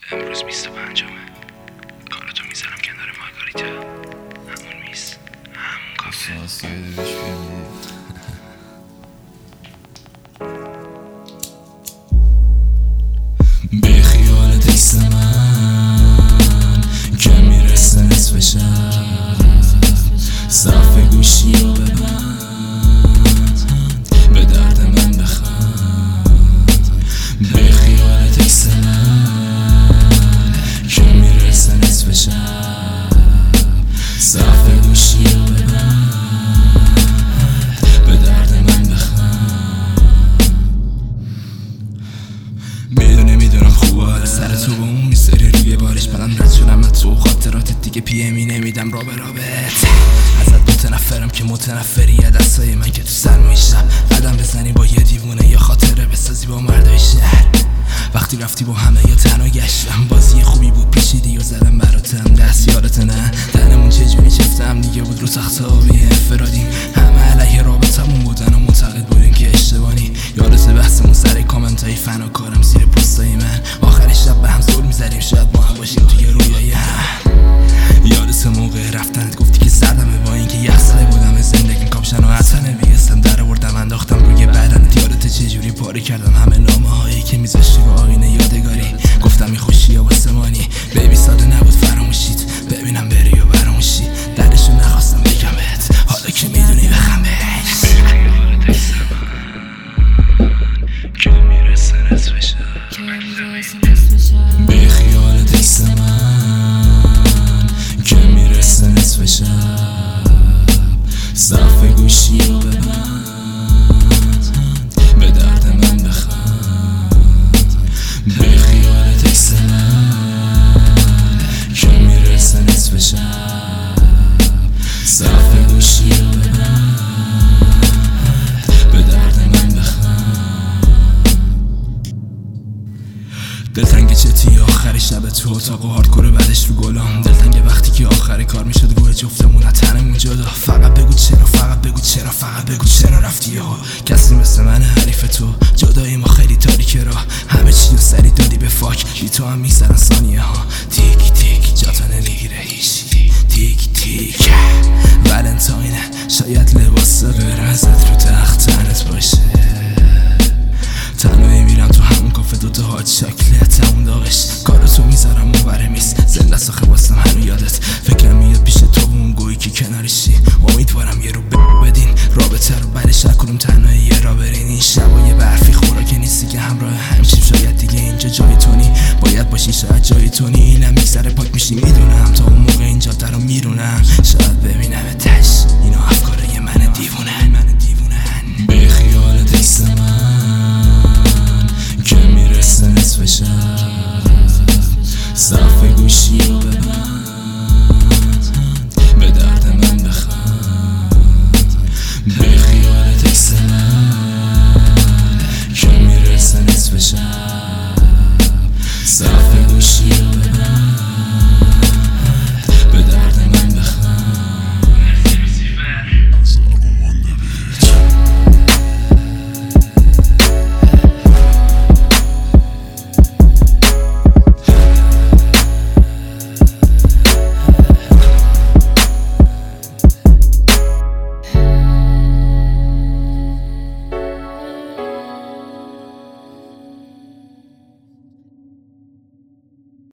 امروز 25 کارتو میذارم کنار مارگاریتا، همون میز، همون کافه. به خیال تکست من که میرسه نصف شب، صف گوشی رو ببند، به درد من بخند. به خیال تکست من که میرسه نصف شب، صف گوشی رو ببند، به درد من بخند. میدونم خوبه سر تو با اون میسری روی بارش، منم رد شدم از تو خاطراتت دیگه پیمی نمیدم رابط ازت متنفرم که متنفری دستای من که تو سرمای شب قدم بزنی با یه دیوونه یا خاطره بسازی با مردای شهر. وقتی رفتی با همه یا تنها گشتم، بازی خوبی بود پیچیدی و زدم براتم دست، یادت نه تنمون چجوری چفتم دیگه بود رو تخت آبی انفرادیم، همه علیه رابطمون بودن و معتقد بودیم که اشتباهی. یادت بحثمون سر کامنت های فناکارم زیر پستای من، آخر شب به هم زل میزدیم شاید ما هم باشیم توی رویای هم. یادت موقع رفتنت گفتی که زدمه با اینکه یخزده بودم زندگیم کاپشن و حسنه بیستم در آوردم انداختم روی بدنت. یادت چجوری پاره کردم همه نامه هایی که میذاشتی رو آینه یادگاری، گفتم این خوشی یا واسمانی بیبی ساده نبود فراموشیت ببینم بری و براموشی، دردشو نخواستم بگم بهت حالا که میدونی بخم بهت. به خیال تکست من که میرسه نصف شب، صف گوشی رو ببند، به درد من بخند. به خیال تکست من که میرسه نصف شب، صف گوشی رو ببند، به درد من بخند. دلتنگ چتی آخر شب تو اتاق و هاردکور بعدش رو گلام، دلتنگ وقتی که آخر کار میشد روح جفتمون از تنمون جدا. فقط بگو چرا، فقط بگو چرا، فقط بگو چرا رفتی ها. کسی مثل من حریف تو، جدای ما خیلی تاریکه راه، همه چی رو سری دادی به فاک، بی تو هم میزنن ثانیه ها. تیک تیک جاتا نمیگیره هیچی، تیک تیک ولنتاینه شاید لباس قرمزت رو تخت تنت باشه، تنهایی میرم تو همون کافه دوتا هات شکلت همون داغش، کارتو میذارم اون بره میز زنده ساخه باستم هنو یادت، فکرم میاد پیش تو اون گویی که کنارشی، امیدوارم یه رو بدین رابطه رو بعدش هر کنم تنهایی یه را برین. این شبای برفی خوراک نیستی که همراه همچیم، شاید دیگه اینجا جای تونی باید باشی، شاید جای تونی اینم یک سر پاک میشی میدونم، تا اون موقع اینجا در رو میرونم شاید ببینم